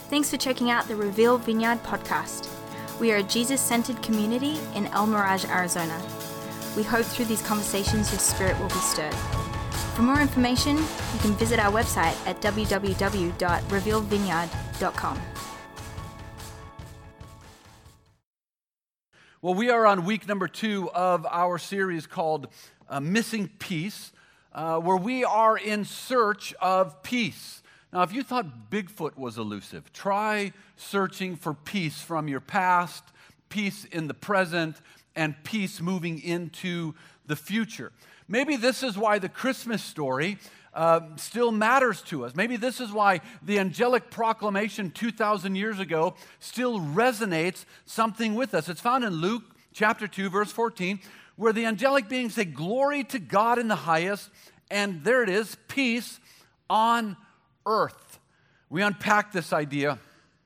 Thanks for checking out the Reveal Vineyard podcast. We are a Jesus-centered community in El Mirage, Arizona. We hope through these conversations your spirit will be stirred. For more information, you can visit our website at www.revealvineyard.com. Well, we are on week number 2 of our series called Missing Peace, where we are in search of peace. Now, if you thought Bigfoot was elusive, try searching for peace from your past, peace in the present, and peace moving into the future. Maybe this is why the Christmas story still matters to us. Maybe this is why the angelic proclamation 2,000 years ago still resonates something with us. It's found in Luke chapter 2, verse 14, where the angelic beings say, "Glory to God in the highest," and there it is, peace on earth. We unpacked this idea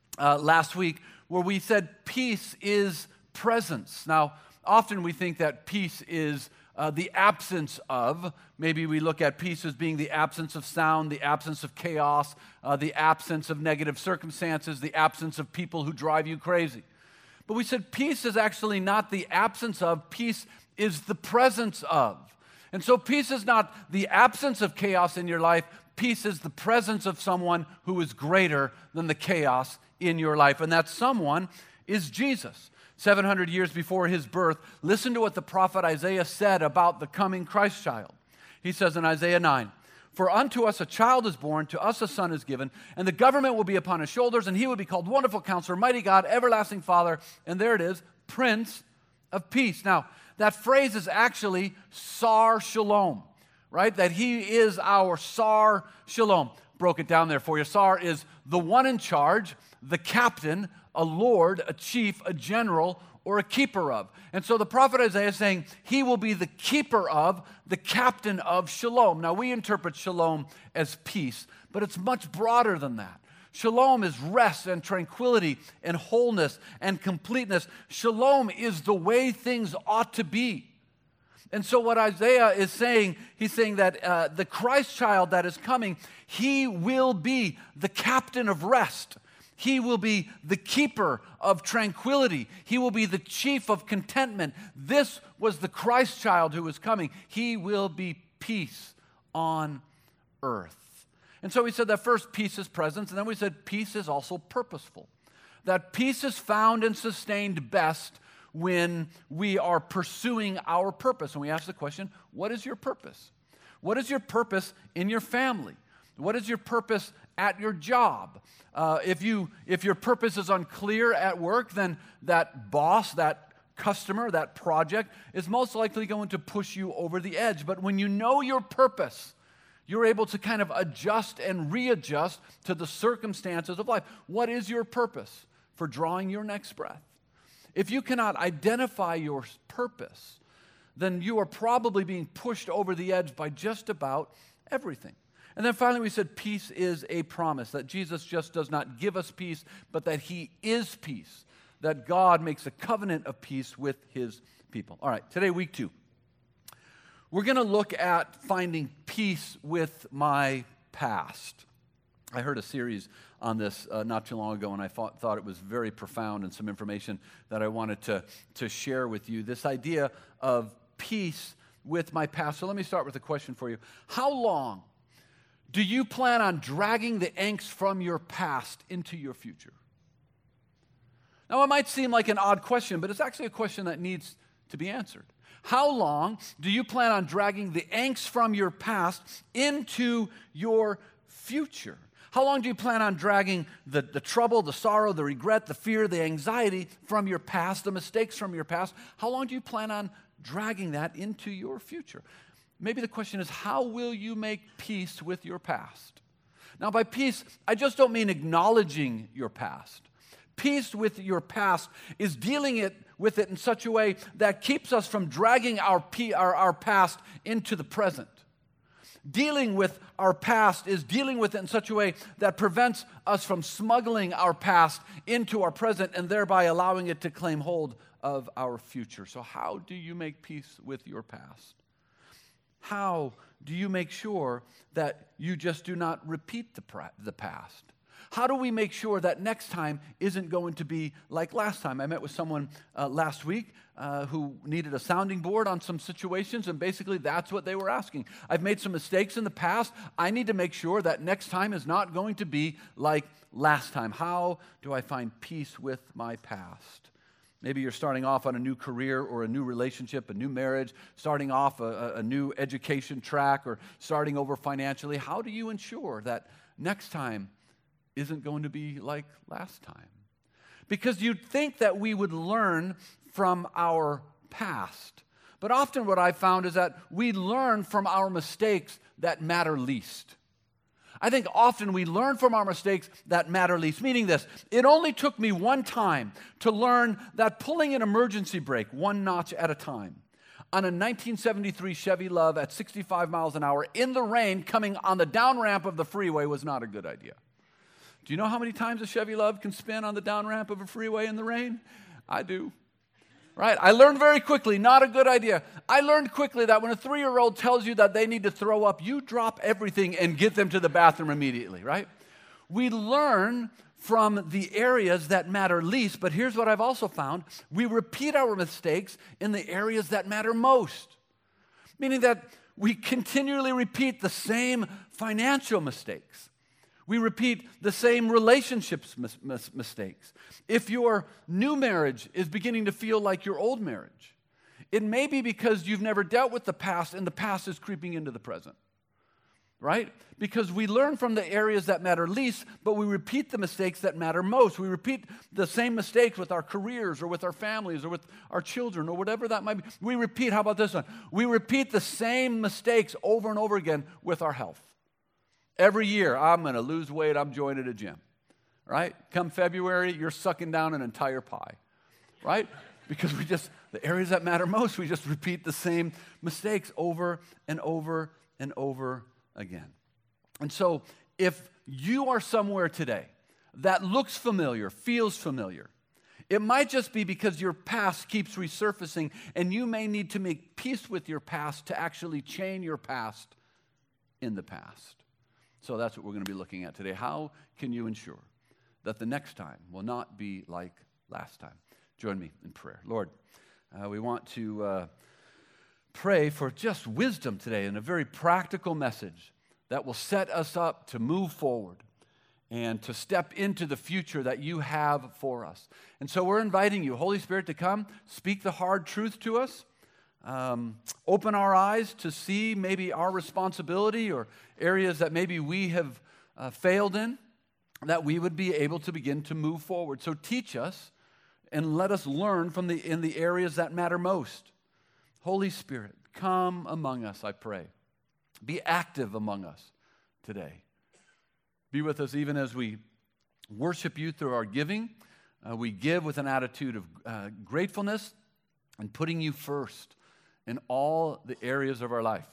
last week where we said peace is presence. Now, often we think that peace is the absence of. Maybe we look at peace as being the absence of sound, the absence of chaos, the absence of negative circumstances, the absence of people who drive you crazy. But we said peace is actually not the absence of, peace is the presence of. And so peace is not the absence of chaos in your life, peace is the presence of someone who is greater than the chaos in your life. And that someone is Jesus. 700 years before his birth, listen to what the prophet Isaiah said about the coming Christ child. He says in Isaiah 9, "For unto us a child is born, to us a son is given, and the government will be upon his shoulders, and he will be called Wonderful Counselor, Mighty God, Everlasting Father," and there it is, "Prince of Peace." Now, that phrase is actually Sar Shalom, right? That he is our Sar Shalom. Broke it down there for you. Sar is the one in charge, the captain, a lord, a chief, a general, or a keeper of. And so the prophet Isaiah is saying he will be the keeper of, the captain of Shalom. Now we interpret Shalom as peace, but it's much broader than that. Shalom is rest and tranquility and wholeness and completeness. Shalom is the way things ought to be. And so what Isaiah is saying, he's saying that the Christ child that is coming, he will be the captain of rest. He will be the keeper of tranquility. He will be the chief of contentment. This was the Christ child who was coming. He will be peace on earth. And so we said that first peace is presence, and then we said peace is also purposeful. That peace is found and sustained best when we are pursuing our purpose. And we ask the question, what is your purpose? What is your purpose in your family? What is your purpose at your job? If your purpose is unclear at work, then that boss, that customer, that project is most likely going to push you over the edge. But when you know your purpose, you're able to kind of adjust and readjust to the circumstances of life. What is your purpose for drawing your next breath? If you cannot identify your purpose, then you are probably being pushed over the edge by just about everything. And then finally we said peace is a promise, that Jesus just does not give us peace, but that he is peace, that God makes a covenant of peace with his people. All right, today, week 2. We're going to look at finding peace with my past. I heard a series on this not too long ago, and I thought it was very profound and some information that I wanted to share with you. This idea of peace with my past. So let me start with a question for you. How long do you plan on dragging the angst from your past into your future? Now, it might seem like an odd question, but it's actually a question that needs to be answered. How long do you plan on dragging the angst from your past into your future? How long do you plan on dragging the trouble, the sorrow, the regret, the fear, the anxiety from your past, the mistakes from your past? How long do you plan on dragging that into your future? Maybe the question is, how will you make peace with your past? Now, by peace, I just don't mean acknowledging your past. Peace with your past is dealing with it in such a way that keeps us from dragging our past into the present. Dealing with our past is dealing with it in such a way that prevents us from smuggling our past into our present and thereby allowing it to claim hold of our future. So how do you make peace with your past? How do you make sure that you just do not repeat the past? How do we make sure that next time isn't going to be like last time? I met with someone last week who needed a sounding board on some situations, and basically that's what they were asking. I've made some mistakes in the past. I need to make sure that next time is not going to be like last time. How do I find peace with my past? Maybe you're starting off on a new career or a new relationship, a new marriage, starting off a new education track, or starting over financially. How do you ensure that next time isn't going to be like last time? Because you'd think that we would learn from our past. But often what I've found is that we learn from our mistakes that matter least. I think often we learn from our mistakes that matter least, meaning this: it only took me one time to learn that pulling an emergency brake one notch at a time on a 1973 Chevy Love at 65 miles an hour in the rain coming on the down ramp of the freeway was not a good idea. Do you know how many times a Chevy Love can spin on the down ramp of a freeway in the rain? I do. Right? I learned very quickly, not a good idea. I learned quickly that when a 3-year-old tells you that they need to throw up, you drop everything and get them to the bathroom immediately, right? We learn from the areas that matter least, but here's what I've also found. We repeat our mistakes in the areas that matter most, meaning that we continually repeat the same financial mistakes. We repeat the same relationships mistakes. If your new marriage is beginning to feel like your old marriage, it may be because you've never dealt with the past and the past is creeping into the present, right? Because we learn from the areas that matter least, but we repeat the mistakes that matter most. We repeat the same mistakes with our careers or with our families or with our children or whatever that might be. We repeat, how about this one? We repeat the same mistakes over and over again with our health. Every year, I'm going to lose weight, I'm joining a gym, right? Come February, you're sucking down an entire pie, right? Because the areas that matter most, we just repeat the same mistakes over and over and over again. And so, if you are somewhere today that looks familiar, feels familiar, it might just be because your past keeps resurfacing, and you may need to make peace with your past to actually chain your past in the past. So that's what we're going to be looking at today. How can you ensure that the next time will not be like last time? Join me in prayer. Lord, we want to pray for just wisdom today and a very practical message that will set us up to move forward and to step into the future that you have for us. And so we're inviting you, Holy Spirit, to come, speak the hard truth to us. Open our eyes to see maybe our responsibility or areas that maybe we have failed in, that we would be able to begin to move forward. So teach us and let us learn in the areas that matter most. Holy Spirit, come among us, I pray. Be active among us today. Be with us even as we worship you through our giving. We give with an attitude of gratefulness and putting you first in all the areas of our life.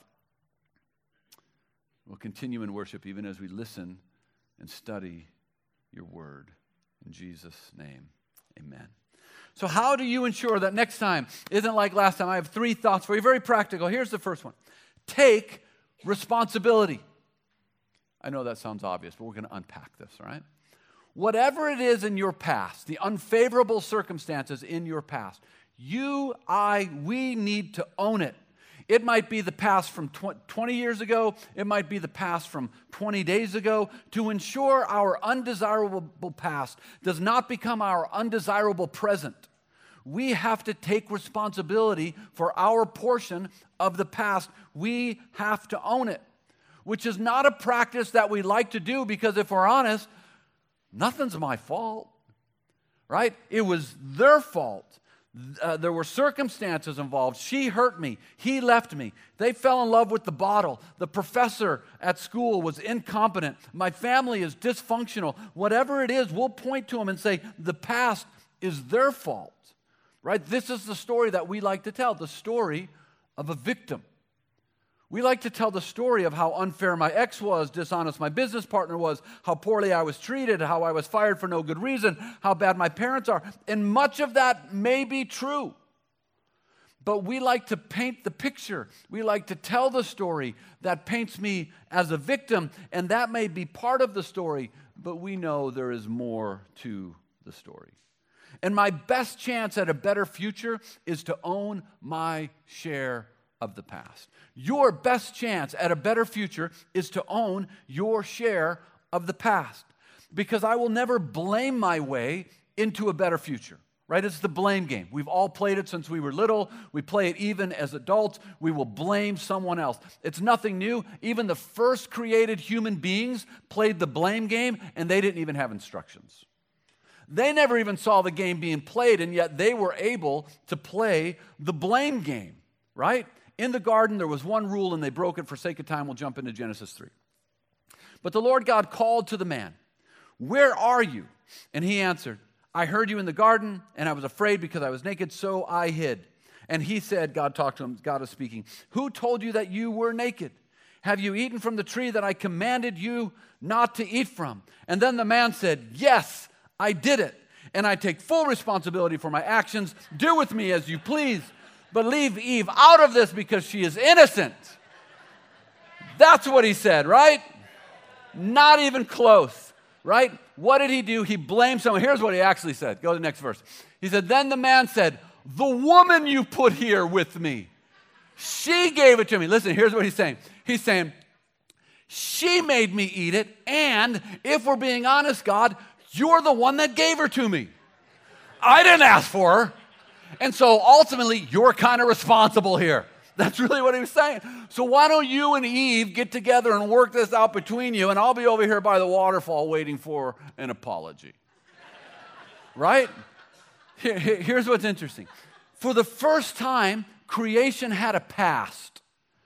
We'll continue in worship even as we listen and study your word. In Jesus' name, amen. So how do you ensure that next time isn't like last time? I have 3 thoughts for you, very practical. Here's the first one. Take responsibility. I know that sounds obvious, but we're going to unpack this, all right? Whatever it is in your past, the unfavorable circumstances in your past, we need to own it. It might be the past from 20 years ago. It might be the past from 20 days ago. To ensure our undesirable past does not become our undesirable present, we have to take responsibility for our portion of the past. We have to own it, which is not a practice that we like to do because if we're honest, nothing's my fault, right? It was their fault. There were circumstances involved. She hurt me. He left me. They fell in love with the bottle. The professor at school was incompetent. My family is dysfunctional. Whatever it is, we'll point to them and say, the past is their fault, right? This is the story that we like to tell, the story of a victim. We like to tell the story of how unfair my ex was, dishonest my business partner was, how poorly I was treated, how I was fired for no good reason, how bad my parents are. And much of that may be true. But we like to paint the picture. We like to tell the story that paints me as a victim, and that may be part of the story, but we know there is more to the story. And my best chance at a better future is to own my share of the past. Your best chance at a better future is to own your share of the past, because I will never blame my way into a better future. Right? It's the blame game. We've all played it since we were little. We play it even as adults. We will blame someone else. It's nothing new. Even the first created human beings played the blame game, and they didn't even have instructions. They never even saw the game being played, and yet they were able to play the blame game, right? In the garden, there was one rule, and they broke it. For sake of time, we'll jump into Genesis 3. But the Lord God called to the man, "Where are you?" And he answered, "I heard you in the garden, and I was afraid because I was naked, so I hid." And he said, God talked to him, God is speaking, "Who told you that you were naked? Have you eaten from the tree that I commanded you not to eat from?" And then the man said, "Yes, I did it, and I take full responsibility for my actions. Do with me as you please, but leave Eve out of this because she is innocent." That's what he said, right? Not even close, right? What did he do? He blamed someone. Here's what he actually said. Go to the next verse. He said, "Then the man said, 'The woman you put here with me, she gave it to me.'" Listen, here's what he's saying. He's saying, "She made me eat it, and if we're being honest, God, you're the one that gave her to me. I didn't ask for her. And so ultimately, you're kind of responsible here." That's really what he was saying. So why don't you and Eve get together and work this out between you, and I'll be over here by the waterfall waiting for an apology. Right? Here's what's interesting. For the first time, creation had a past.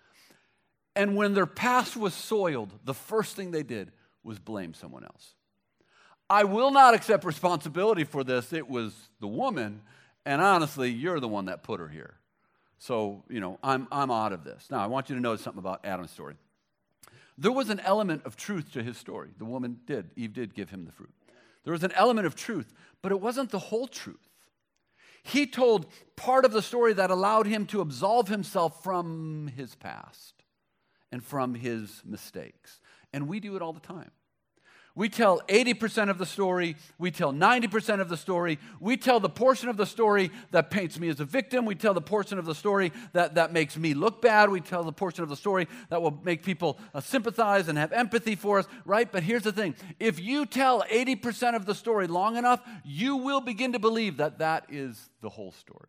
And when their past was soiled, the first thing they did was blame someone else. I will not accept responsibility for this. It was the woman, and honestly, you're the one that put her here. So, I'm out of this. Now, I want you to notice something about Adam's story. There was an element of truth to his story. The woman did. Eve did give him the fruit. There was an element of truth, but it wasn't the whole truth. He told part of the story that allowed him to absolve himself from his past and from his mistakes. And we do it all the time. We tell 80% of the story. We tell 90% of the story. We tell the portion of the story that paints me as a victim. We tell the portion of the story that makes me look bad. We tell the portion of the story that will make people sympathize and have empathy for us, right? But here's the thing. If you tell 80% of the story long enough, you will begin to believe that that is the whole story.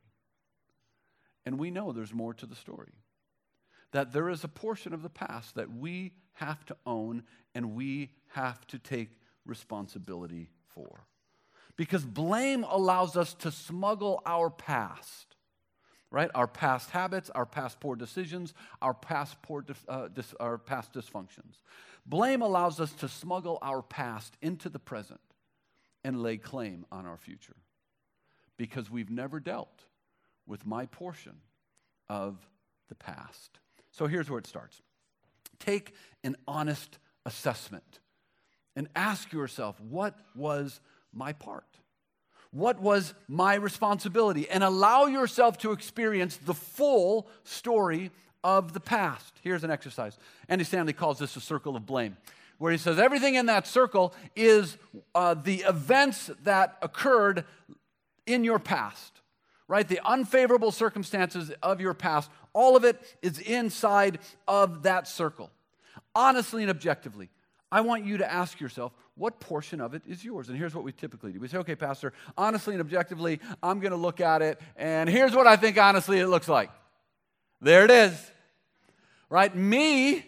And we know there's more to the story. That there is a portion of the past that we have to own and we have to take responsibility for. Because blame allows us to smuggle our past, right? Our past habits, our past poor decisions, our past dysfunctions. Blame allows us to smuggle our past into the present and lay claim on our future. Because we've never dealt with my portion of the past. So here's where it starts. Take an honest assessment and ask yourself, what was my part? What was my responsibility? And allow yourself to experience the full story of the past. Here's an exercise. Andy Stanley calls this a circle of blame, where he says everything in that circle is the events that occurred in your past, right? The unfavorable circumstances of your past, all of it is inside of that circle. Honestly and objectively, I want you to ask yourself, what portion of it is yours? And here's what we typically do. We say, okay, Pastor, honestly and objectively, I'm going to look at it, and here's what I think honestly it looks like. There it is, right? Me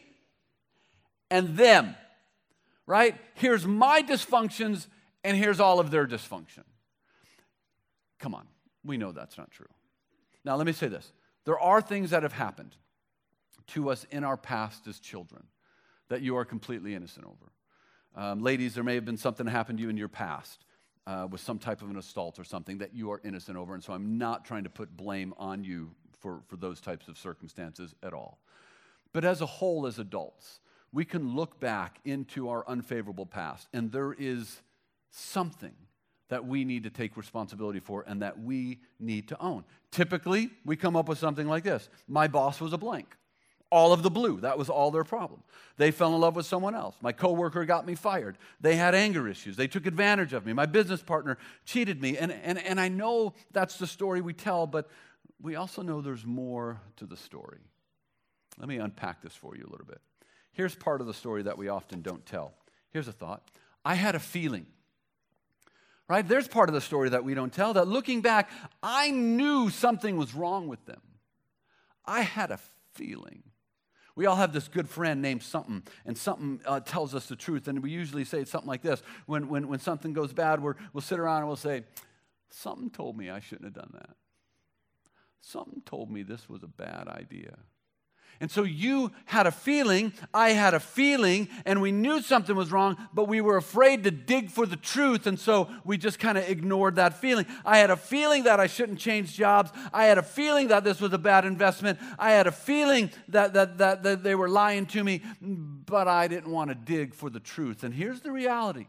and them, right? Here's my dysfunctions, and here's all of their dysfunction. Come on, we know that's not true. Now, let me say this. There are things that have happened to us in our past as children that you are completely innocent over. Ladies, there may have been something that happened to you in your past with some type of an assault or something that you are innocent over, and so I'm not trying to put blame on you for those types of circumstances at all. But as a whole, as adults, we can look back into our unfavorable past, and there is something that we need to take responsibility for and that we need to own. Typically, we come up with something like this. My boss was a blank. All of the blue. That was all their problem. They fell in love with someone else. My coworker got me fired. They had anger issues. They took advantage of me. My business partner cheated me. And I know that's the story we tell, but we also know there's more to the story. Let me unpack this for you a little bit. Here's part of the story that we often don't tell. Here's a thought. I had a feeling. Right? There's part of the story that we don't tell, that looking back, I knew something was wrong with them. I had a feeling. We all have this good friend named something, and something tells us the truth, and we usually say something like this. When something goes bad, we'll sit around and we'll say, something told me I shouldn't have done that. Something told me this was a bad idea. And so you had a feeling, I had a feeling, and we knew something was wrong, but we were afraid to dig for the truth, and so we just kind of ignored that feeling. I had a feeling that I shouldn't change jobs. I had a feeling that this was a bad investment. I had a feeling that they were lying to me, but I didn't want to dig for the truth. And here's the reality.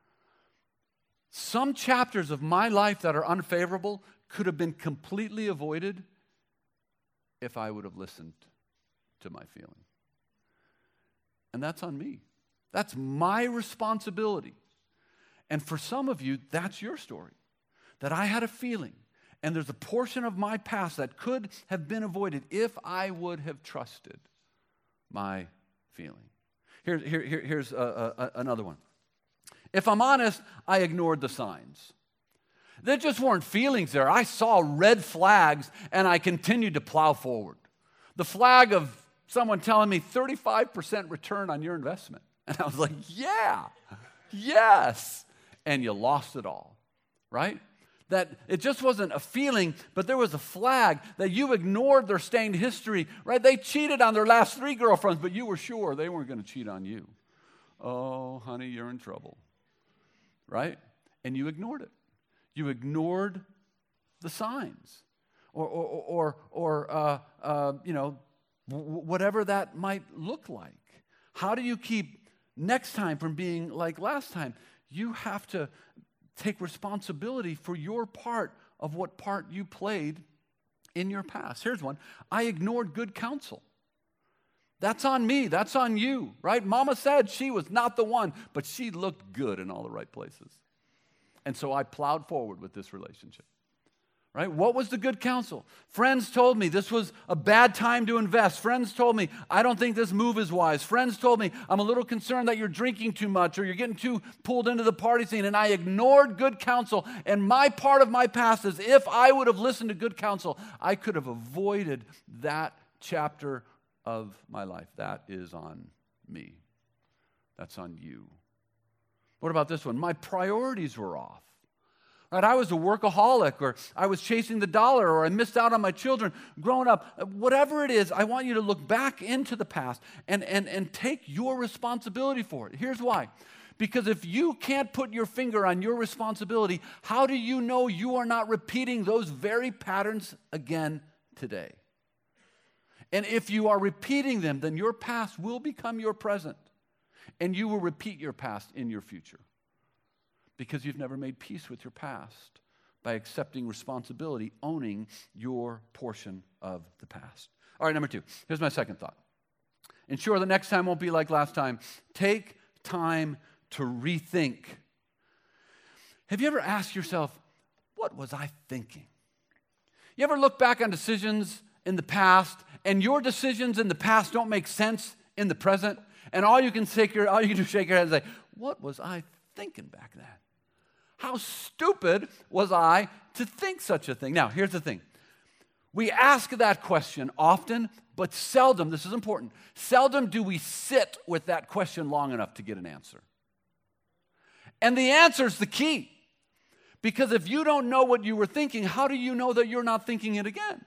Some chapters of my life that are unfavorable could have been completely avoided if I would have listened to my feeling. And that's on me. That's my responsibility. And for some of you, that's your story. That I had a feeling, and there's a portion of my past that could have been avoided if I would have trusted my feeling. Here's another one. If I'm honest, I ignored the signs. There just weren't feelings there. I saw red flags, and I continued to plow forward. The flag of someone telling me 35% return on your investment. And I was like, yeah, yes. And you lost it all, right? That it just wasn't a feeling, but there was a flag that you ignored their stained history, right? They cheated on their last 3 girlfriends, but you were sure they weren't going to cheat on you. Oh, honey, you're in trouble, right? And you ignored it. You ignored the signs. Or whatever that might look like. How do you keep next time from being like last time? You have to take responsibility for your part of what part you played in your past. Here's one. I ignored good counsel. That's on me. That's on you, right? Mama said she was not the one, but she looked good in all the right places. And so I plowed forward with this relationship. Right? What was the good counsel? Friends told me this was a bad time to invest. Friends told me, I don't think this move is wise. Friends told me, I'm a little concerned that you're drinking too much or you're getting too pulled into the party scene. And I ignored good counsel. And my part of my past is if I would have listened to good counsel, I could have avoided that chapter of my life. That is on me. That's on you. What about this one? My priorities were off. Right, I was a workaholic, or I was chasing the dollar, or I missed out on my children growing up. Whatever it is, I want you to look back into the past and take your responsibility for it. Here's why. Because if you can't put your finger on your responsibility, how do you know you are not repeating those very patterns again today? And if you are repeating them, then your past will become your present, and you will repeat your past in your future. Because you've never made peace with your past by accepting responsibility, owning your portion of the past. All right, number 2. Here's my second thought. Ensure the next time won't be like last time. Take time to rethink. Have you ever asked yourself, what was I thinking? You ever look back on decisions in the past, and your decisions in the past don't make sense in the present, and all you can do is shake your head and say, what was I thinking back then? How stupid was I to think such a thing? Now, here's the thing. We ask that question often, but seldom, this is important, seldom do we sit with that question long enough to get an answer. And the answer is the key. Because if you don't know what you were thinking, how do you know that you're not thinking it again?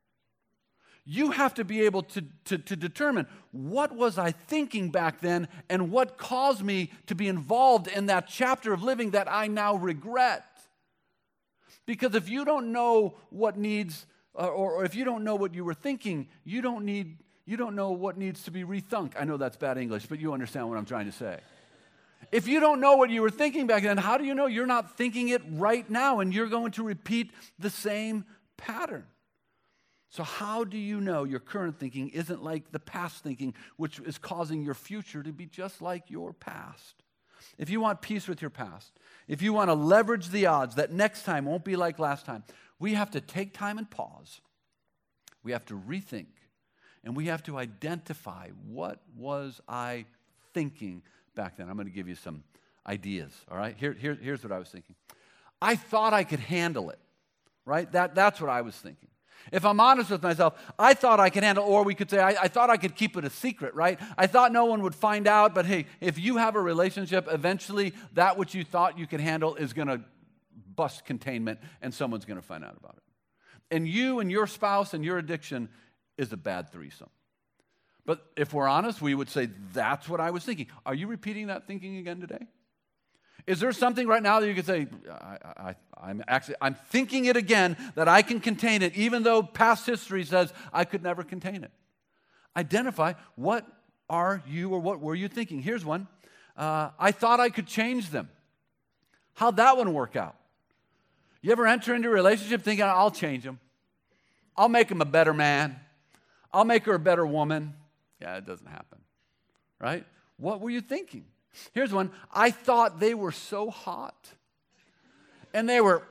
You have to be able to determine, what was I thinking back then, and what caused me to be involved in that chapter of living that I now regret? Because if you don't know what needs, or if you don't know what you were thinking, you don't know what needs to be rethunk. I know that's bad English, but you understand what I'm trying to say. if you don't know what you were thinking back then, how do you know you're not thinking it right now and you're going to repeat the same pattern? So how do you know your current thinking isn't like the past thinking, which is causing your future to be just like your past? If you want peace with your past, if you want to leverage the odds that next time won't be like last time, we have to take time and pause. We have to rethink, and we have to identify, what was I thinking back then? I'm going to give you some ideas, all right? Here's what I was thinking. I thought I could handle it, right? That's what I was thinking. If I'm honest with myself, I thought I could handle, or we could say, I thought I could keep it a secret, right? I thought no one would find out, but hey, if you have a relationship, eventually that which you thought you could handle is going to bust containment, and someone's going to find out about it. And you and your spouse and your addiction is a bad threesome. But if we're honest, we would say, that's what I was thinking. Are you repeating that thinking again today? Is there something right now that you could say, I'm thinking it again, that I can contain it, even though past history says I could never contain it? Identify, what are you or what were you thinking? Here's one. I thought I could change them. How'd that one work out? You ever enter into a relationship thinking, I'll change them. I'll make him a better man. I'll make her a better woman. Yeah, it doesn't happen, right? What were you thinking? Here's one. I thought they were so hot. And they were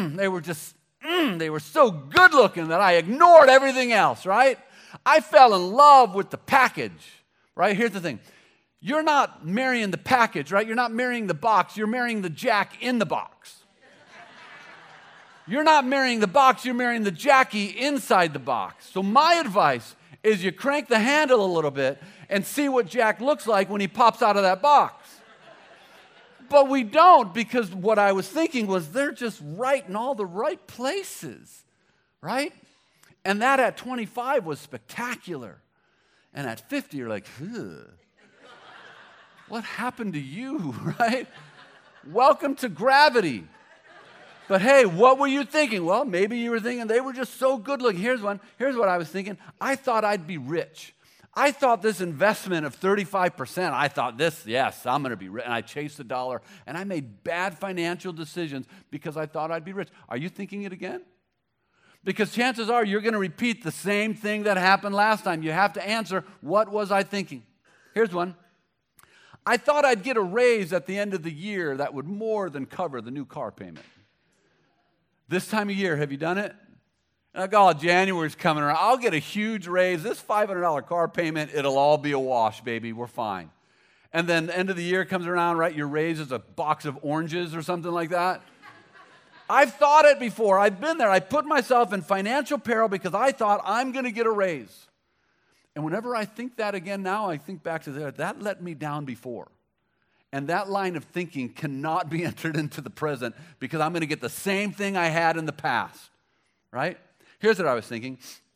so good looking that I ignored everything else, right? I fell in love with the package, right? Here's the thing. You're not marrying the package, right? You're not marrying the box. You're marrying the Jack in the box. You're not marrying the box. You're marrying the Jackie inside the box. So my advice is you crank the handle a little bit and see what Jack looks like when he pops out of that box. But we don't, because what I was thinking was they're just right in all the right places, right? And that at 25 was spectacular. And at 50, you're like, what happened to you, right? Welcome to gravity. But hey, what were you thinking? Well, maybe you were thinking they were just so good looking. Here's one. Here's what I was thinking. I thought I'd be rich. I thought this investment of 35%, I thought this, yes, I'm going to be rich. And I chased the dollar, and I made bad financial decisions because I thought I'd be rich. Are you thinking it again? Because chances are you're going to repeat the same thing that happened last time. You have to answer, what was I thinking? Here's one. I thought I'd get a raise at the end of the year that would more than cover the new car payment. This time of year, have you done it? Oh, January's coming around. I'll get a huge raise. This $500 car payment, it'll all be a wash, baby. We're fine. And then the end of the year comes around, right? Your raise is a box of oranges or something like that. I've thought it before. I've been there. I put myself in financial peril because I thought I'm going to get a raise. And whenever I think that again now, I think back to that let me down before. And that line of thinking cannot be entered into the present because I'm going to get the same thing I had in the past, right? Here's what I was thinking.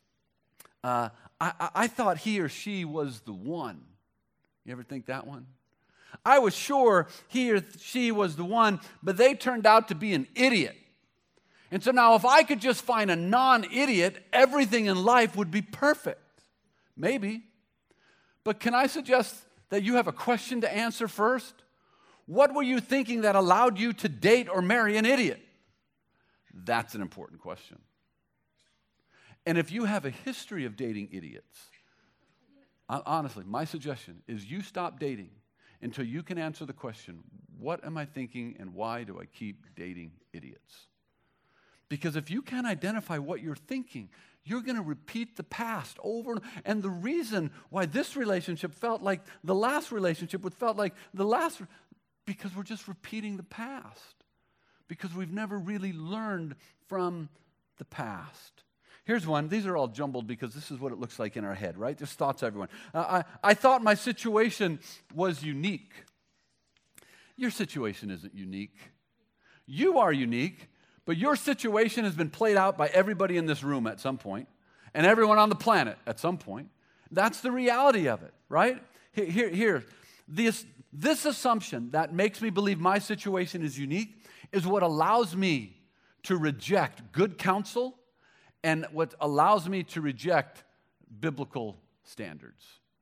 I thought he or she was the one. You ever think that one? I was sure he or she was the one, but they turned out to be an idiot. And so now if I could just find a non-idiot, everything in life would be perfect. Maybe. But can I suggest that you have a question to answer first? What were you thinking that allowed you to date or marry an idiot? That's an important question. And if you have a history of dating idiots, honestly, my suggestion is you stop dating until you can answer the question, what am I thinking and why do I keep dating idiots? Because if you can't identify what you're thinking, you're going to repeat the past over. And the reason why this relationship felt like the last relationship felt like the last, because we're just repeating the past. Because we've never really learned from the past. Here's one. These are all jumbled because this is what it looks like in our head, right? Just thoughts, everyone. I thought my situation was unique. Your situation isn't unique. You are unique, but your situation has been played out by everybody in this room at some point, and everyone on the planet at some point. That's the reality of it, right? Here, this assumption that makes me believe my situation is unique is what allows me to reject good counsel and what allows me to reject biblical standards.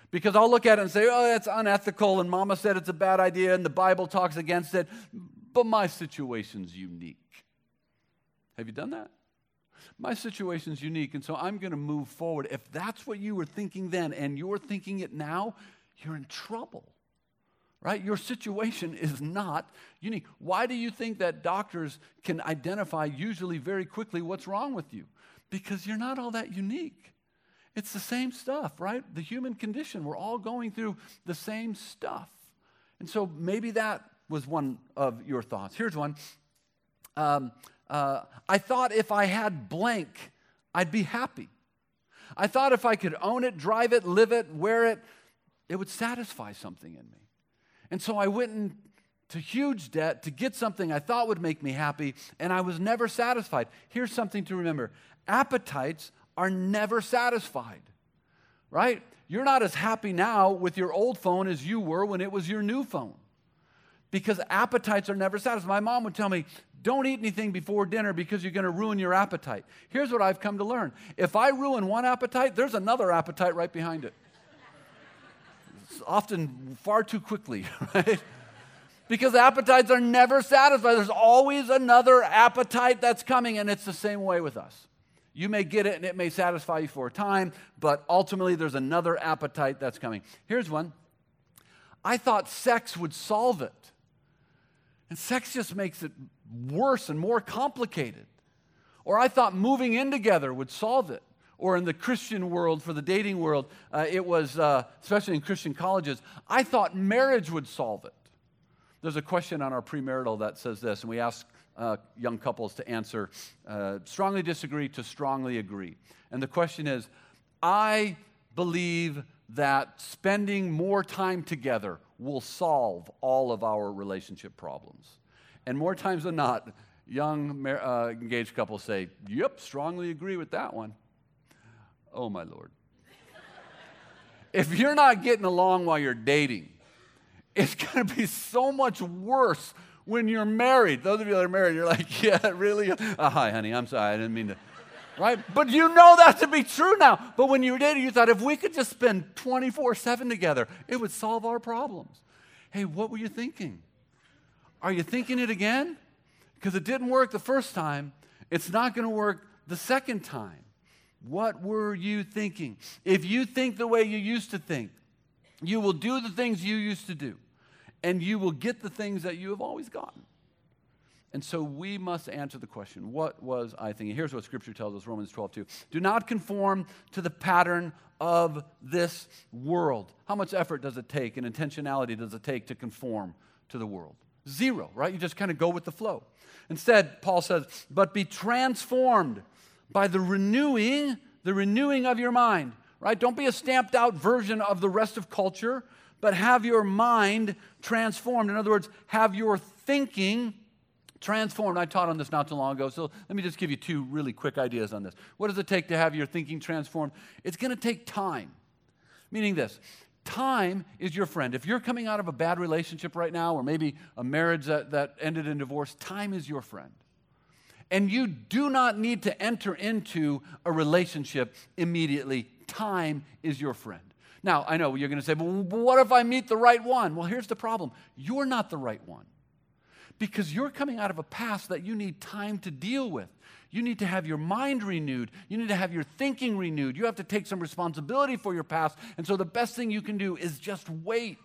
Because I'll look at it and say, oh, that's unethical, and Mama said it's a bad idea, and the Bible talks against it, but my situation's unique. Have you done that? My situation's unique, and so I'm going to move forward. If that's what you were thinking then, and you're thinking it now, you're in trouble, right? Your situation is not unique. Why do you think that doctors can identify usually very quickly what's wrong with you? Because you're not all that unique. It's the same stuff, right? The human condition. We're all going through the same stuff. And so maybe that was one of your thoughts. Here's one. I thought if I had blank, I'd be happy. I thought if I could own it, drive it, live it, wear it, it would satisfy something in me. And so I went into huge debt to get something I thought would make me happy, and I was never satisfied. Here's something to remember. Appetites are never satisfied, right? You're not as happy now with your old phone as you were when it was your new phone, because appetites are never satisfied. My mom would tell me, don't eat anything before dinner because you're going to ruin your appetite. Here's what I've come to learn. If I ruin one appetite, there's another appetite right behind it. It's often far too quickly, right? Because appetites are never satisfied. There's always another appetite that's coming, and it's the same way with us. You may get it, and it may satisfy you for a time, but ultimately there's another appetite that's coming. Here's one. I thought sex would solve it. And sex just makes it worse and more complicated. Or I thought moving in together would solve it. Or in the Christian world, for the dating world, it was, especially in Christian colleges, I thought marriage would solve it. There's a question on our premarital that says this, and we ask young couples to answer strongly disagree to strongly agree. And the question is, I believe that spending more time together will solve all of our relationship problems. And more times than not, young engaged couples say, yep, strongly agree with that one. Oh, my Lord. If you're not getting along while you're dating, it's going to be so much worse when you're married. Those of you that are married, you're like, yeah, really? Hi, honey, I'm sorry, I didn't mean to. Right? But you know that to be true now. But when you were dating, you thought if we could just spend 24/7 together, it would solve our problems. Hey, what were you thinking? Are you thinking it again? Because it didn't work the first time. It's not going to work the second time. What were you thinking? If you think the way you used to think, you will do the things you used to do, and you will get the things that you have always gotten. And so we must answer the question, what was I thinking? Here's what Scripture tells us, Romans 12:2. Do not conform to the pattern of this world. How much effort does it take and intentionality does it take to conform to the world? Zero, right? You just kind of go with the flow. Instead, Paul says, but be transformed by the renewing of your mind, right? Don't be a stamped out version of the rest of culture, but have your mind transformed. In other words, have your thinking transformed. I taught on this not too long ago, so let me just give you two really quick ideas on this. What does it take to have your thinking transformed? It's going to take time, meaning this. Time is your friend. If you're coming out of a bad relationship right now, or maybe a marriage that ended in divorce, time is your friend. And you do not need to enter into a relationship immediately. Time is your friend. Now, I know you're going to say, but what if I meet the right one? Well, here's the problem. You're not the right one. Because you're coming out of a past that you need time to deal with. You need to have your mind renewed. You need to have your thinking renewed. You have to take some responsibility for your past. And so the best thing you can do is just wait.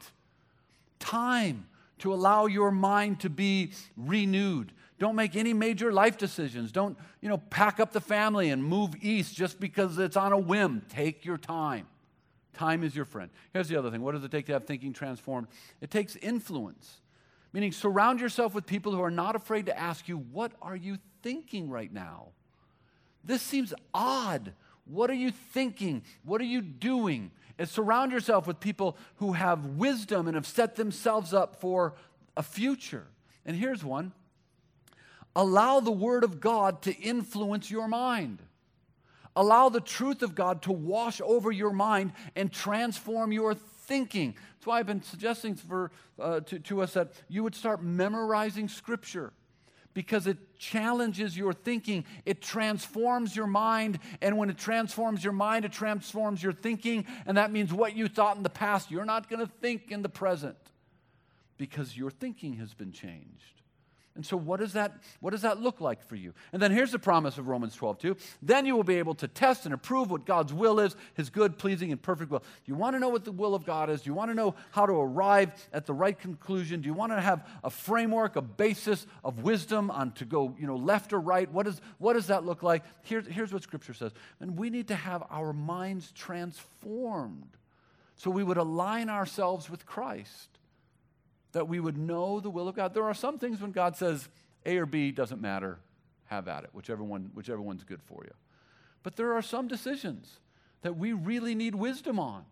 Time to allow your mind to be renewed. Don't make any major life decisions. Don't, pack up the family and move east just because it's on a whim. Take your time. Time is your friend. Here's the other thing. What does it take to have thinking transformed? It takes influence. Meaning surround yourself with people who are not afraid to ask you, what are you thinking right now? This seems odd. What are you thinking? What are you doing? And surround yourself with people who have wisdom and have set themselves up for a future. And here's one. Allow the Word of God to influence your mind. Allow the truth of God to wash over your mind and transform your thinking. That's why I've been suggesting to us that you would start memorizing Scripture. because it challenges your thinking. It transforms your mind, and when it transforms your mind, it transforms your thinking, and that means what you thought in the past, you're not going to think in the present because your thinking has been changed. And so what does that look like for you? And then here's the promise of Romans 12:2. Then you will be able to test and approve what God's will is, his good, pleasing, and perfect will. Do you want to know what the will of God is? Do you want to know how to arrive at the right conclusion? Do you want to have a framework, a basis of wisdom on to go, left or right? What does that look like? Here's what Scripture says. And we need to have our minds transformed so we would align ourselves with Christ, that we would know the will of God. There are some things when God says A or B, doesn't matter, have at it, whichever one's good for you. But there are some decisions that we really need wisdom on.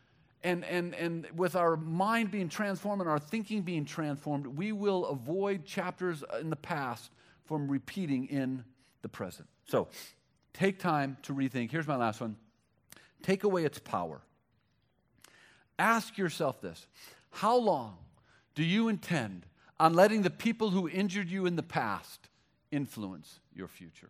And with our mind being transformed and our thinking being transformed, we will avoid chapters in the past from repeating in the present. So take time to rethink. Here's my last one. Take away its power. Ask yourself this: how long do you intend on letting the people who injured you in the past influence your future?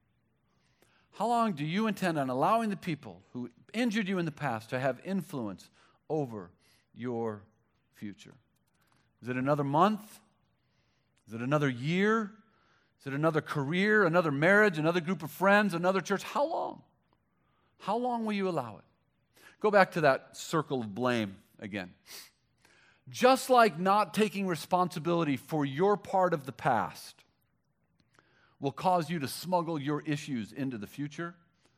How long do you intend on allowing the people who injured you in the past to have influence over your future? Is it another month? Is it another year? Is it another career, another marriage, another group of friends, another church? How long? How long will you allow it? Go back to that circle of blame again. Just like not taking responsibility for your part of the past will cause you to smuggle your issues into the future,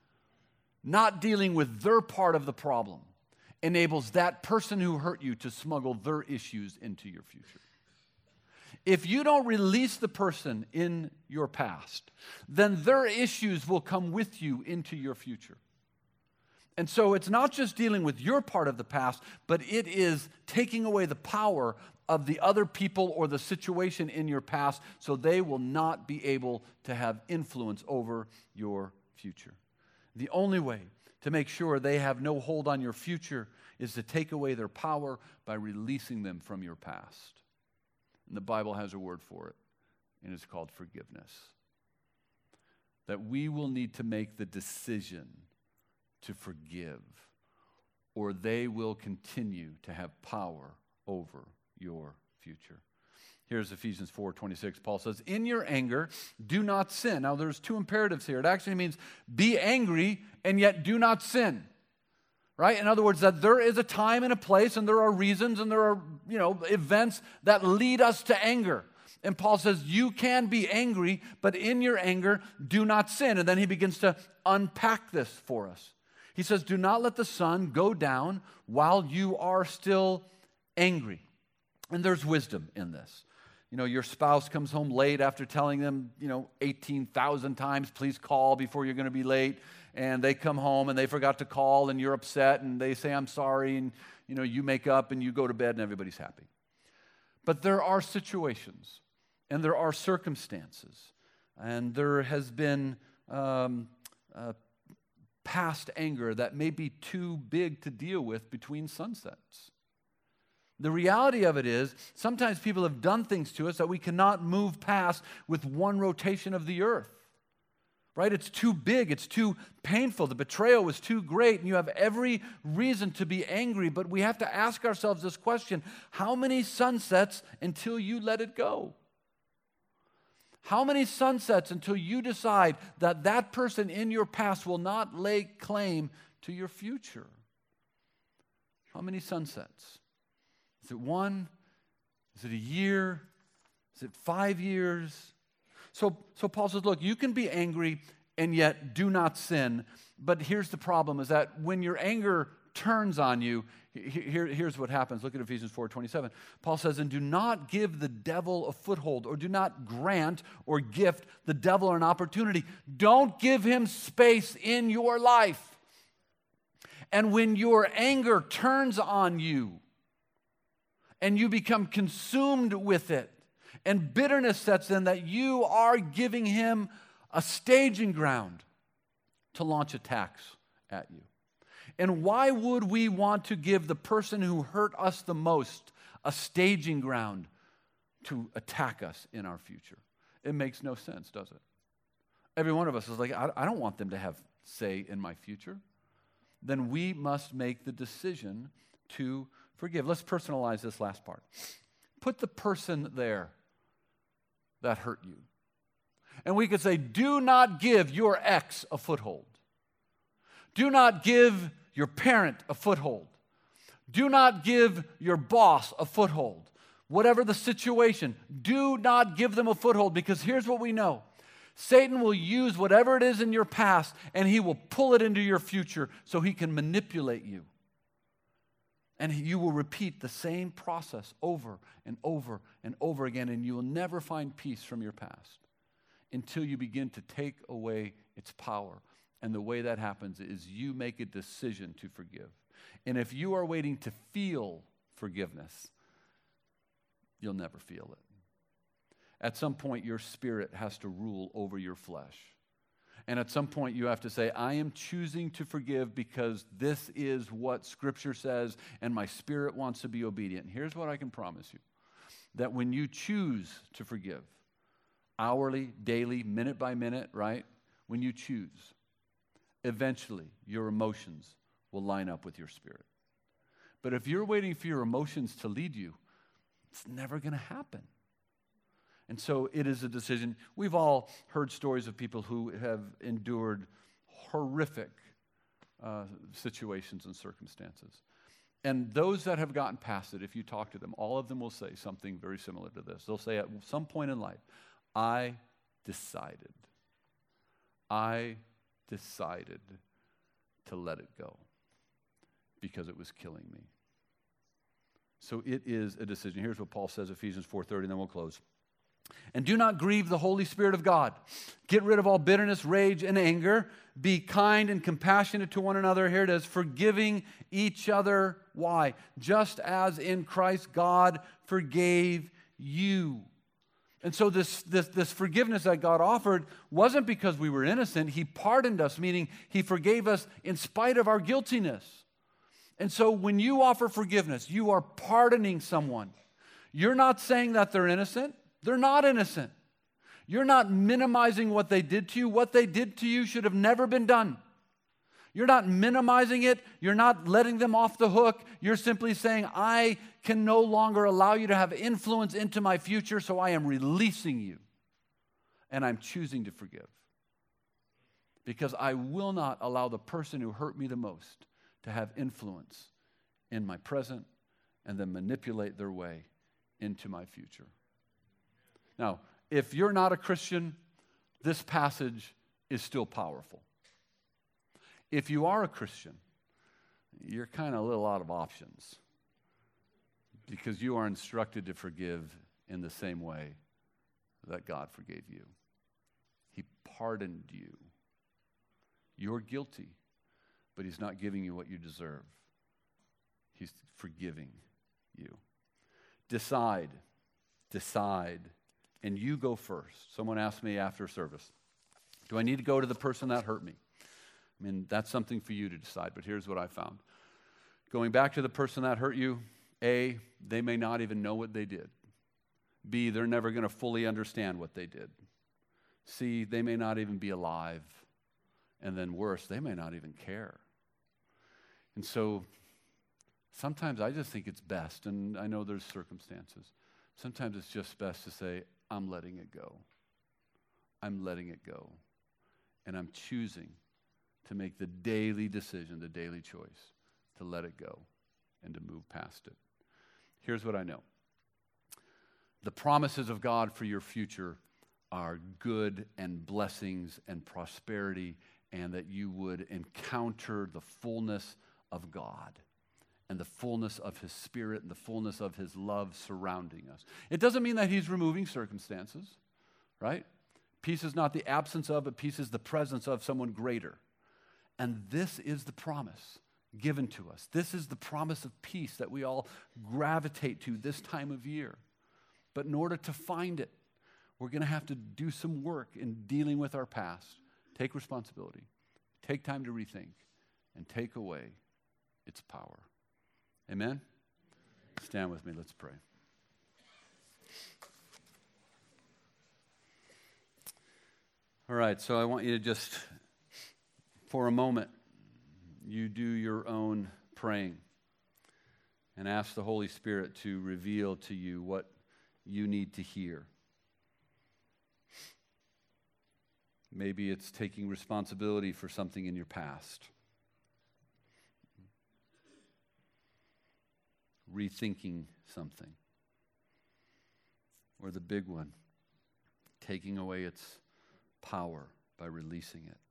not dealing with their part of the problem enables that person who hurt you to smuggle their issues into your future. If you don't release the person in your past, then their issues will come with you into your future. And so it's not just dealing with your part of the past, but it is taking away the power of the other people or the situation in your past so they will not be able to have influence over your future. The only way to make sure they have no hold on your future is to take away their power by releasing them from your past. And the Bible has a word for it, and it's called forgiveness. That we will need to make the decision to forgive, or they will continue to have power over your future. Here's Ephesians 4:26. Paul says, in your anger, do not sin. Now, there's two imperatives here. It actually means be angry and yet do not sin. Right? In other words, that there is a time and a place, and there are reasons, and there are, events that lead us to anger. And Paul says, you can be angry, but in your anger, do not sin. And then he begins to unpack this for us. He says, do not let the sun go down while you are still angry. And there's wisdom in this. Your spouse comes home late after telling them, 18,000 times, please call before you're going to be late. And they come home and they forgot to call and you're upset and they say, I'm sorry. And, you make up and you go to bed and everybody's happy. But there are situations and there are circumstances. And there has been past anger that may be too big to deal with between sunsets. The reality of it is, sometimes people have done things to us that we cannot move past with one rotation of the earth. Right? It's too big. It's too painful. The betrayal was too great, and you have every reason to be angry, but we have to ask ourselves this question: how many sunsets until you let it go? How many sunsets until you decide that that person in your past will not lay claim to your future? How many sunsets? Is it one? Is it a year? Is it 5 years? So Paul says, look, you can be angry and yet do not sin. But here's the problem, is that when your anger turns on you, here's what happens. Look at Ephesians 4:27. Paul says, and do not give the devil a foothold, or do not grant or gift the devil an opportunity. Don't give him space in your life. And when your anger turns on you and you become consumed with it, and bitterness sets in, that you are giving him a staging ground to launch attacks at you. And why would we want to give the person who hurt us the most a staging ground to attack us in our future? It makes no sense, does it? Every one of us is like, I don't want them to have say in my future. Then we must make the decision to forgive. Let's personalize this last part. Put the person there that hurt you. And we could say, do not give your ex a foothold. Do not give your parent a foothold. Do not give your boss a foothold. Whatever the situation, do not give them a foothold, because here's what we know. Satan will use whatever it is in your past and he will pull it into your future so he can manipulate you. And you will repeat the same process over and over and over again, and you will never find peace from your past until you begin to take away its power. And the way that happens is you make a decision to forgive. And if you are waiting to feel forgiveness, you'll never feel it. At some point, your spirit has to rule over your flesh. And at some point, you have to say, I am choosing to forgive because this is what Scripture says, and my spirit wants to be obedient. Here's what I can promise you. That when you choose to forgive, hourly, daily, minute by minute, right? When you choose, eventually your emotions will line up with your spirit. But if you're waiting for your emotions to lead you, it's never going to happen. And so it is a decision. We've all heard stories of people who have endured horrific situations and circumstances. And those that have gotten past it, if you talk to them, all of them will say something very similar to this. They'll say at some point in life, I decided to let it go because it was killing me. So it is a decision. Here's what Paul says, Ephesians 4:30, and then we'll close. And do not grieve the Holy Spirit of God. Get rid of all bitterness, rage, and anger. Be kind and compassionate to one another. Here it is, forgiving each other. Why? Just as in Christ God forgave you. And so this forgiveness that God offered wasn't because we were innocent. He pardoned us, meaning He forgave us in spite of our guiltiness. And so when you offer forgiveness, you are pardoning someone. You're not saying that they're innocent. They're not innocent. You're not minimizing what they did to you. What they did to you should have never been done. You're not minimizing it. You're not letting them off the hook. You're simply saying, I can no longer allow you to have influence into my future, so I am releasing you. And I'm choosing to forgive. Because I will not allow the person who hurt me the most to have influence in my present and then manipulate their way into my future. Now, if you're not a Christian, this passage is still powerful. If you are a Christian, you're kind of a little out of options because you are instructed to forgive in the same way that God forgave you. He pardoned you. You're guilty, but He's not giving you what you deserve. He's forgiving you. Decide, and you go first. Someone asked me after service, do I need to go to the person that hurt me? I mean, that's something for you to decide, but here's what I found. Going back to the person that hurt you, A, they may not even know what they did. B, they're never going to fully understand what they did. C, they may not even be alive. And then worse, they may not even care. And so sometimes I just think it's best, and I know there's circumstances, sometimes it's just best to say, I'm letting it go. I'm letting it go. And I'm choosing to make the daily decision, the daily choice, to let it go and to move past it. Here's what I know. The promises of God for your future are good and blessings and prosperity, and that you would encounter the fullness of God and the fullness of His Spirit and the fullness of His love surrounding us. It doesn't mean that He's removing circumstances, right? Peace is not the absence of, but peace is the presence of someone greater. And this is the promise given to us. This is the promise of peace that we all gravitate to this time of year. But in order to find it, we're going to have to do some work in dealing with our past. Take responsibility. Take time to rethink and take away its power. Amen? Stand with me. Let's pray. All right, so I want you to just, for a moment, you do your own praying and ask the Holy Spirit to reveal to you what you need to hear. Maybe it's taking responsibility for something in your past. Rethinking something. Or the big one, taking away its power by releasing it.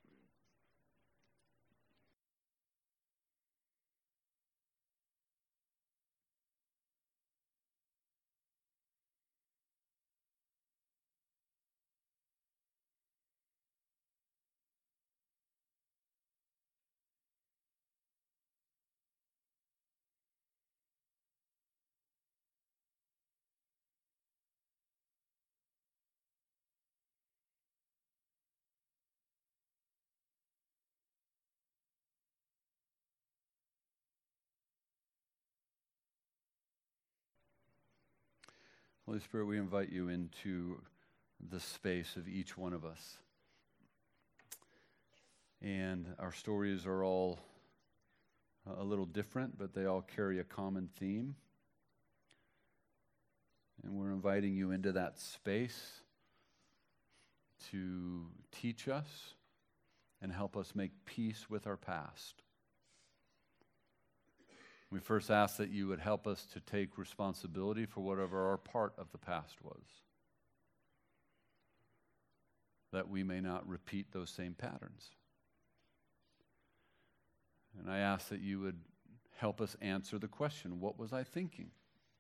Holy Spirit, we invite you into the space of each one of us. And our stories are all a little different, but they all carry a common theme. And we're inviting you into that space to teach us and help us make peace with our past. We first ask that you would help us to take responsibility for whatever our part of the past was, that we may not repeat those same patterns. And I ask that you would help us answer the question, what was I thinking?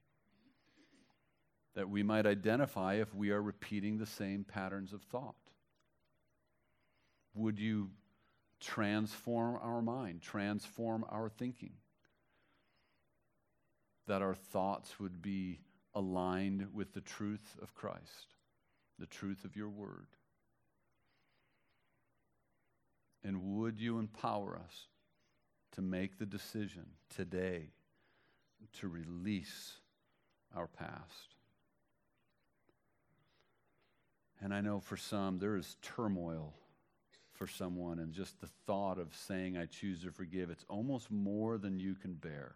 That we might identify if we are repeating the same patterns of thought. Would you transform our mind, transform our thinking? That our thoughts would be aligned with the truth of Christ, the truth of your word. And would you empower us to make the decision today to release our past? And I know for some, there is turmoil for someone, and just the thought of saying, I choose to forgive, it's almost more than you can bear.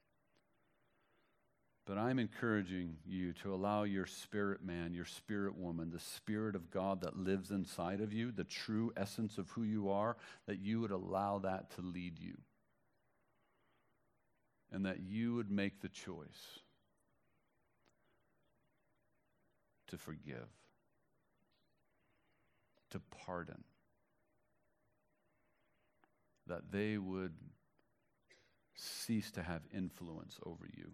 But I'm encouraging you to allow your spirit man, your spirit woman, the Spirit of God that lives inside of you, the true essence of who you are, that you would allow that to lead you. And that you would make the choice to forgive, to pardon, that they would cease to have influence over you.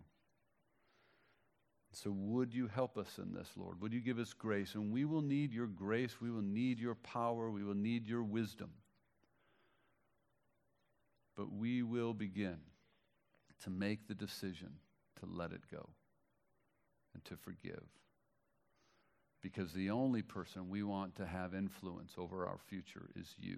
So would you help us in this, Lord? Would you give us grace? And we will need your grace. We will need your power. We will need your wisdom. But we will begin to make the decision to let it go and to forgive. Because the only person we want to have influence over our future is you.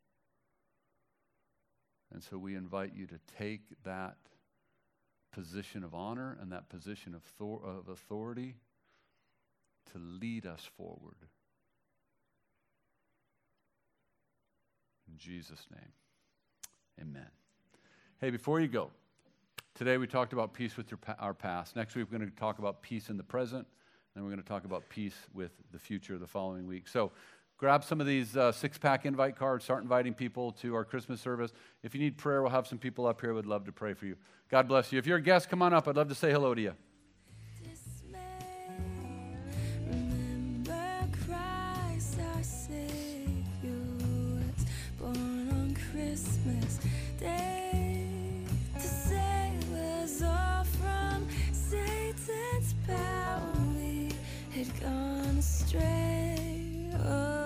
And so we invite you to take that position of honor and that position of authority to lead us forward. In Jesus' name, amen. Hey, before you go, today we talked about peace with our past. Next week we're going to talk about peace in the present, and we're going to talk about peace with the future the following week. So grab some of these six-pack invite cards, start inviting people to our Christmas service. If you need prayer, we'll have some people up here who would love to pray for you. God bless you. If you're a guest, come on up. I'd love to say hello to you. Remember Christ our Savior was born on Christmas Day to save us all from Satan's power. We had gone astray.